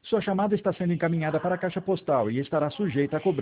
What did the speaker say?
Sua chamada está sendo encaminhada para a caixa postal e estará sujeita a cobrança.